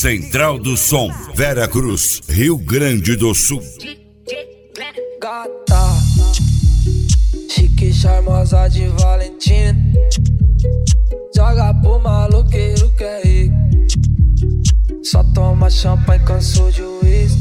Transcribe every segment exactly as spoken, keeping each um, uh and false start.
Central do Som, Vera Cruz, Rio Grande do Sul. Gata, chique, charmosa de Valentina, joga pro maloqueiro que é rico, só toma champanhe, cansou de uísque.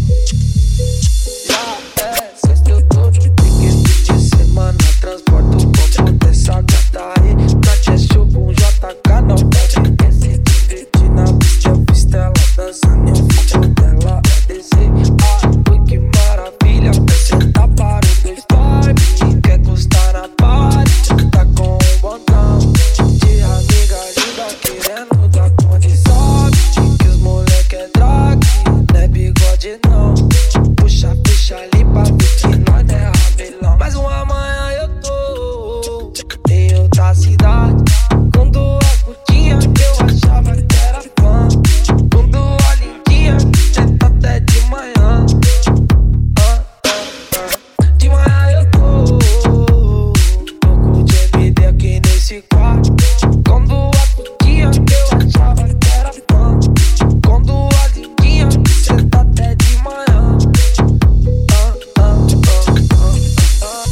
Já é sexta, eu tô de pique de semana, transporto o combo dessa gata aí, na chest com J K, não pode esquecer de divertir na pista, eu visto ela dançando, eu fico dela é desejo. Ah, ui, que maravilha, você tá para o dois time, quer custar na party, tá com um botão de amiga, ajuda querendo dar condição, que os moleque é drag, não é bigode não, puxa a ficha ali pra ver que nós não é rabelão. Mas uma amanhã eu tô em outra cidade, com duas putinhas que eu achava que era fã, com duas lindinhas que senta até de manhã. ah, ah, ah. De manhã eu tô louco de M D aqui nesse quarto, com duas putinhas que eu achava que era fã, com duas lindinhas que senta até de manhã. ah, ah, ah, ah, ah.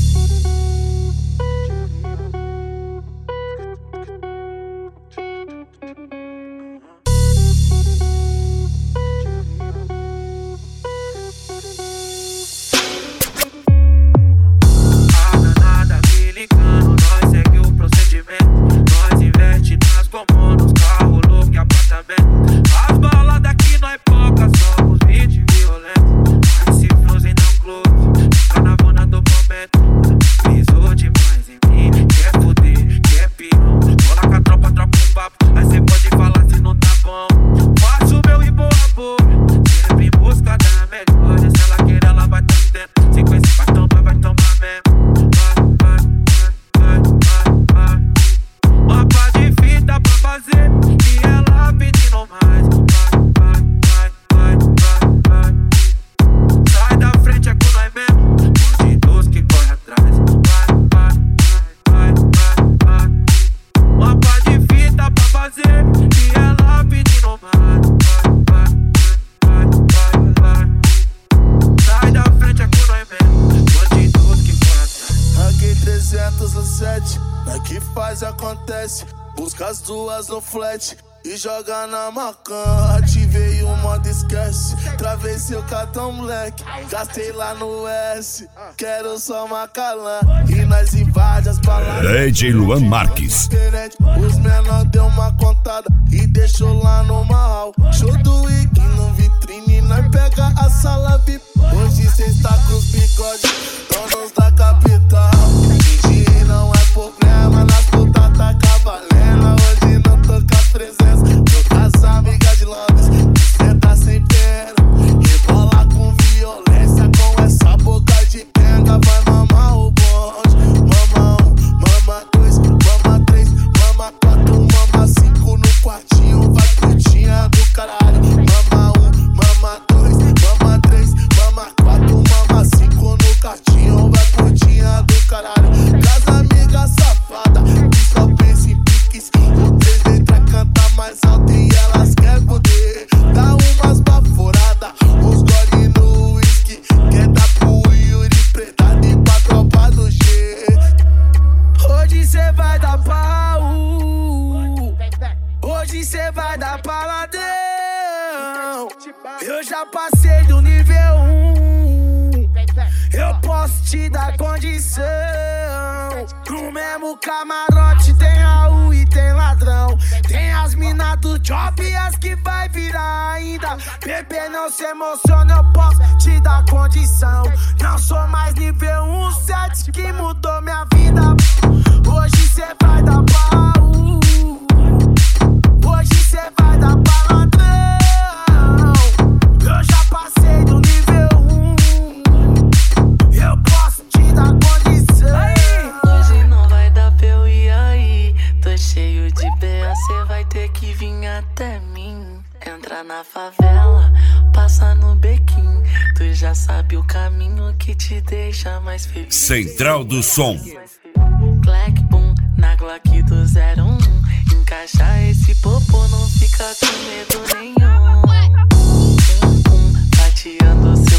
A danada me ligando, nós segue o procedimento, nós investe nas comandos, carro louco e apartamento. As baladas aqui nós foca, somos vídeos violentos, mas se frozen não close, fica na vona do momento. Pisou demais em mim, quer foder, quer peão, cola com a tropa, troca um papo, aí cê pode falar se não tá bom. Faço o meu e boa boa, sempre em busca da melhor, se ela querer ela vai tá dentro, se conhecer vai tomar, vai tomar mesmo. Vai, vai, vai, vai, vai. Uma pá de fita pra fazer e ela pedindo mais. Vai, vai, vai, vai, vai, vai. Sai da frente é com nós mesmo, bandidos que corre atrás. Vai, vai, vai, vai, vai. Uma pá de fita pra fazer e ela pedindo mais. Vai, vai, vai, vai, vai. Sai da frente é com nós mesmo, bandidos que corre atrás. Aqui trezentos e sete, aqui faz acontece. Busca as duas no flat e joga na macan. Ativei o modo esquece, travessei o cartão moleque, gastei lá no S, quero só macalã. E nós invade as baladas, D J Luan Marques. os menor deu uma contada e deixou lá no mal. Show do Wiki no vitrine, nós pega a sala V I P. Hoje cê está com os bigodes, donos da capital. Hoje não é problema, nas putas tá cavalendo. Hoje não tô com as presenças, tô com as amigas de Londres. Cê tá sem pena, rebola com violência, com essa boca de penga. Vai mamar o bonde, mama um, mama dois, mama três, mama quatro, mama cinco no quartinho. Vai putinha do caralho. Mama um, mama dois, mama três, mama quatro, mama cinco no quartinho. Vai putinha do caralho. Casa amiga safada, que só pensa em piques. O três entra, canta mais alto e elas querem poder. Dá umas baforadas, os gole no whisky. Quer dar pro Yuri pretado e pra tropa do G. Hoje cê vai dar pau, hoje cê vai dar paladão. Eu já passei do nível um, eu posso te dar condição. No mesmo camarote tem Raul e tem ladrão, tem as mina do job e as que vai virar ainda. Bebê, não se emociona, eu posso te dar condição. Não sou mais nível um sete que mudou minha vida. Hoje cê vai dar pau, hoje cê vai dar paladrão. Eu já passei do nível um, eu posso te dar condição. Hoje não vai dar pra eu ir aí, tô cheio de B A, cê vai ter que vir até mim. Entra na favela, passa no bequim, tu já sabe o caminho que te deixa mais feliz. Central do Som. Clack, boom, na Glock do zero um, encaixa esse popô, não fica com medo nenhum. Tateando seu